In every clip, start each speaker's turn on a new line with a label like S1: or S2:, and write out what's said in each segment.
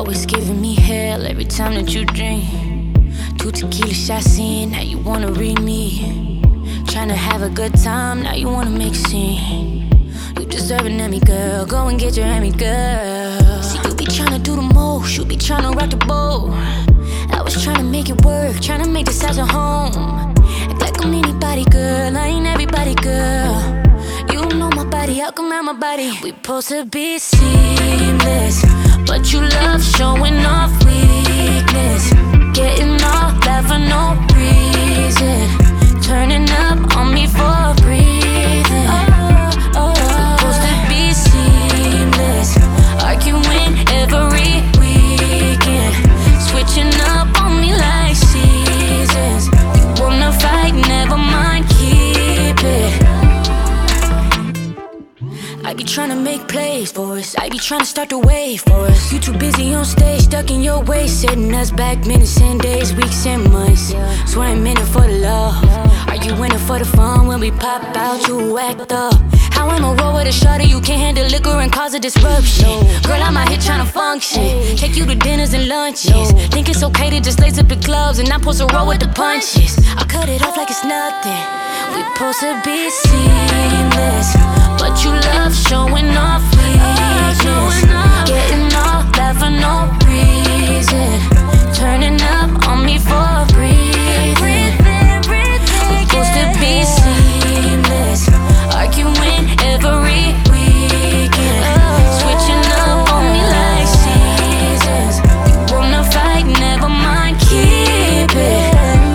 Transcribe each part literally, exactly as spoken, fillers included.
S1: Always giving me hell every time that you drink. Two tequila shots in, now you wanna read me. Tryna have a good time, now you wanna make a scene. You deserve an Emmy, girl, go and get your Emmy, girl. See, you be tryna do the most, you be tryna rock the boat. I was tryna make it work, tryna make this house a home. Act like I'm anybody, girl, I ain't everybody, girl. You know my body, how come out my body? We supposed to be seamless, but you love showing off weakness. Getting all that for no reason. Turning up on me for a breathing. Oh, oh, oh. We supposed to be seamless, arguing every weekend. Switching up on me like seasons. You wanna fight, never mind, keep it. I be tryna make plays for us, I be tryna start the wave for us. You too busy on stage, stuck in your ways, setting us back minutes and days, weeks and months. Swear I'm in it for the love. Are you in it for the fun? When we pop out, you act up. How am I roll with a shawty? You can't handle liquor and cause a disruption. Girl, I'm out here tryna function, take you to dinners and lunches. Think it's okay to just lace up your gloves and not supposed to roll with the punches. I cut it off like it's nothing. We supposed to be seamless, but you love showing off weakness. Getting all that for no reason. Turning up on me for a breathing. We supposed to be seamless, arguing every weekend. Switching up on me like seasons. You wanna fight, never mind, keep it.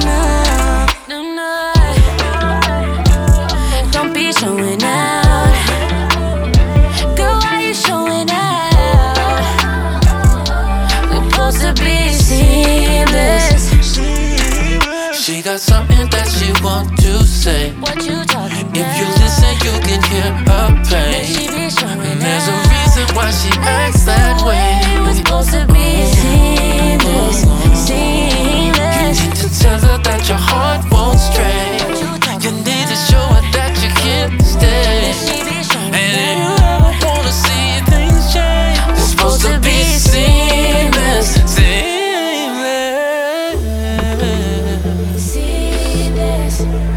S1: Don't be showing out. Girl, why you showing out? We're supposed to be seamless.
S2: She got something that she want to say.
S1: What you talking about?
S2: If you listen, you can hear her pain.
S1: She be showing
S2: And there's a
S1: out.
S2: reason why she acts that way.
S1: We're supposed to be seamless, seamless.
S2: You need to tell her that your heart won't stray. You need to show her that you can't stay.
S1: She be showing
S2: And if you
S1: out.
S2: ever wanna see things change, we're supposed to be seamless, seamless.
S1: Seamless.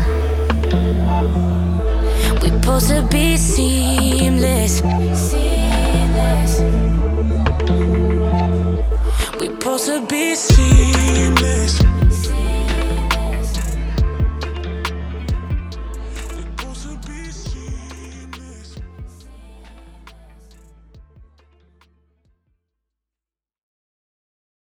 S1: We're supposed to be seamless, seamless.
S2: We're supposed to be seamless.